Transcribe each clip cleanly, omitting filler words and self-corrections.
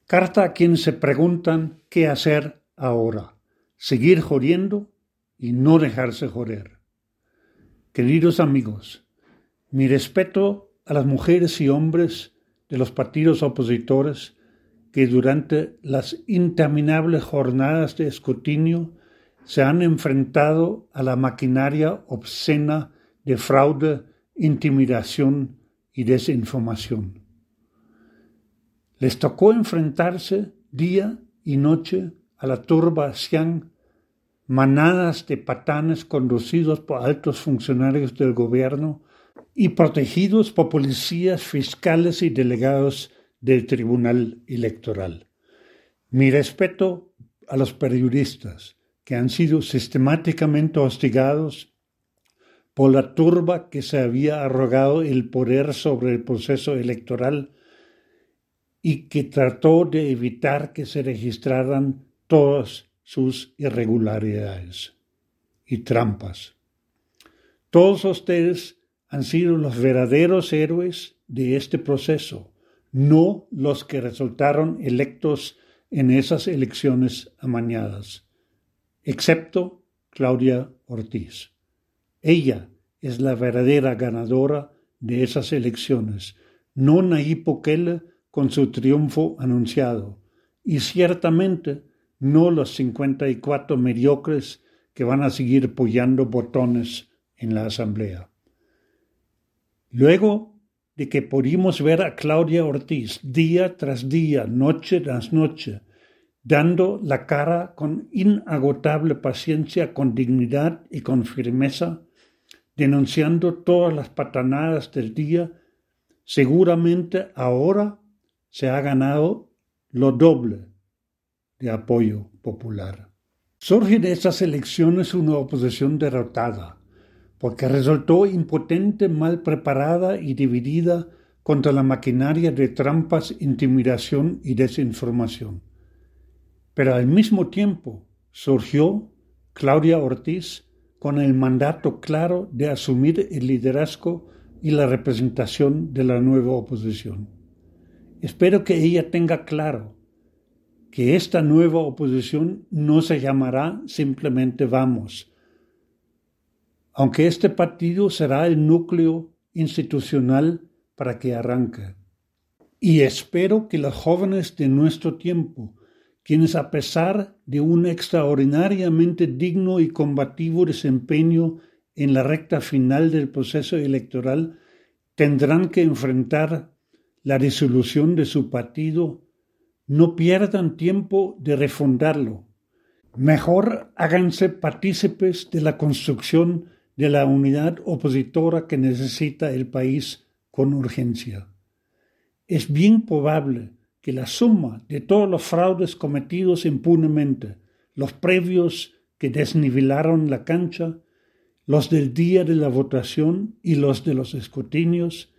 Carta a quienes se preguntan qué hacer ahora. Seguir jodiendo y no dejarse joder. Queridos amigos, mi respeto a las mujeres y hombres de los partidos opositores que durante las interminables jornadas de escrutinio se han enfrentado a la maquinaria obscena de fraude, intimidación y desinformación. Les tocó enfrentarse día y noche a la turbación, manadas de patanes conducidos por altos funcionarios del gobierno y protegidos por policías, fiscales y delegados del Tribunal Electoral. Mi respeto a los periodistas que han sido sistemáticamente hostigados por la turba que se había arrogado el poder sobre el proceso electoral y que trató de evitar que se registraran todas sus irregularidades y trampas. Todos ustedes han sido los verdaderos héroes de este proceso, no los que resultaron electos en esas elecciones amañadas, excepto Claudia Ortiz. Ella es la verdadera ganadora de esas elecciones, no Nayib Bukele con su triunfo anunciado, y ciertamente no los 54 mediocres que van a seguir apoyando botones en la Asamblea. Luego de que pudimos ver a Claudia Ortiz día tras día, noche tras noche, dando la cara con inagotable paciencia, con dignidad y con firmeza, denunciando todas las patanadas del día, seguramente ahora se ha ganado lo doble de apoyo popular. Surge de estas elecciones una oposición derrotada, porque resultó impotente, mal preparada y dividida contra la maquinaria de trampas, intimidación y desinformación. Pero al mismo tiempo surgió Claudia Ortiz con el mandato claro de asumir el liderazgo y la representación de la nueva oposición. Espero que ella tenga claro que esta nueva oposición no se llamará simplemente Vamos, aunque este partido será el núcleo institucional para que arranque. Y espero que los jóvenes de nuestro tiempo, quienes a pesar de un extraordinariamente digno y combativo desempeño en la recta final del proceso electoral, tendrán que enfrentar la disolución de su partido, no pierdan tiempo de refundarlo. Mejor háganse partícipes de la construcción de la unidad opositora que necesita el país con urgencia. Es bien probable que la suma de todos los fraudes cometidos impunemente, los previos que desnivelaron la cancha, los del día de la votación y los de los escrutinios,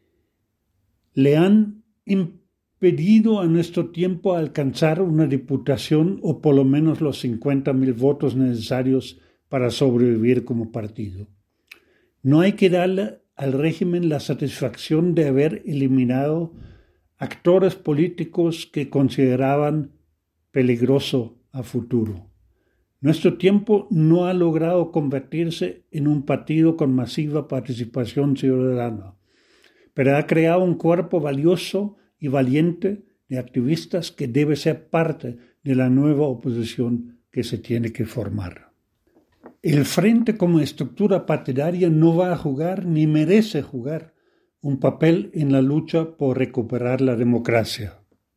le han impedido a nuestro tiempo alcanzar una diputación o por lo menos los 50,000 votos necesarios para sobrevivir como partido. No hay que darle al régimen la satisfacción de haber eliminado actores políticos que consideraban peligroso a futuro. Nuestro tiempo no ha logrado convertirse en un partido con masiva participación ciudadana, pero ha creado un cuerpo valioso y valiente de activistas que debe ser parte de la nueva oposición que se tiene que formar. El Frente como estructura partidaria no va a jugar ni merece jugar un papel en la lucha por recuperar la democracia.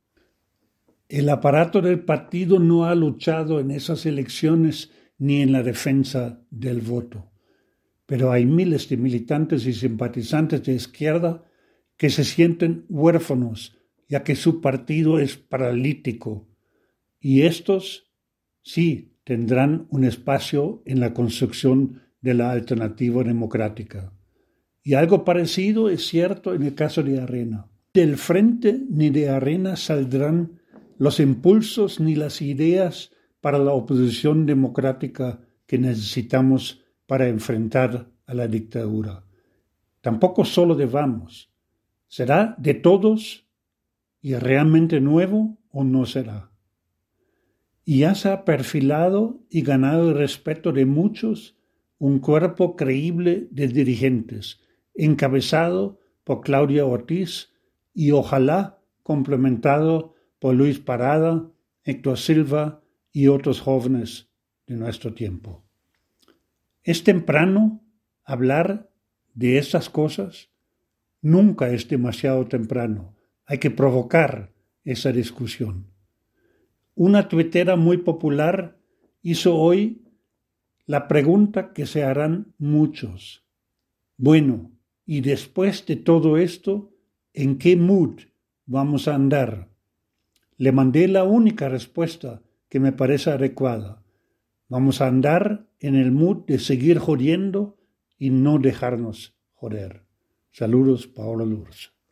El aparato del partido no ha luchado en esas elecciones ni en la defensa del voto, pero hay miles de militantes y simpatizantes de izquierda que se sienten huérfanos ya que su partido es paralítico, y estos sí tendrán un espacio en la construcción de la alternativa democrática. Y algo parecido es cierto en el caso de Arena. Del Frente ni de Arena saldrán los impulsos ni las ideas para la oposición democrática que necesitamos para enfrentar a la dictadura. Tampoco solo de Vamos. Será de todos y realmente nuevo o no será. Y ya se ha perfilado y ganado el respeto de muchos un cuerpo creíble de dirigentes, encabezado por Claudia Ortiz y ojalá complementado por Luis Parada, Héctor Silva y otros jóvenes de nuestro tiempo. ¿Es temprano hablar de estas cosas? Nunca es demasiado temprano. Hay que provocar esa discusión. Una tuitera muy popular hizo hoy la pregunta que se harán muchos. Bueno, y después de todo esto, ¿en qué mood vamos a andar? Le mandé la única respuesta que me parece adecuada. Vamos a andar en el mood de seguir jodiendo y no dejarnos joder. Saludos, Paolo Lourdes.